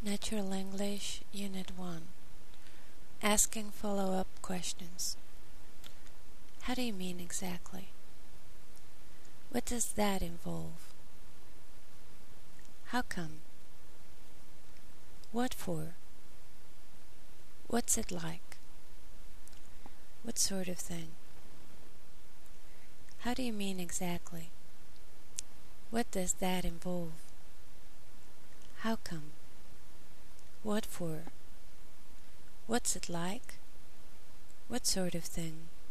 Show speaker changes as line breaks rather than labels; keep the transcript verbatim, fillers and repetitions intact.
Natural English, Unit one. Asking follow-up questions. How do you mean exactly? What does that involve? How come? What for? What's it like? What sort of thing? How do you mean exactly? What does that involve? How come? What for? What's it like? What sort of thing?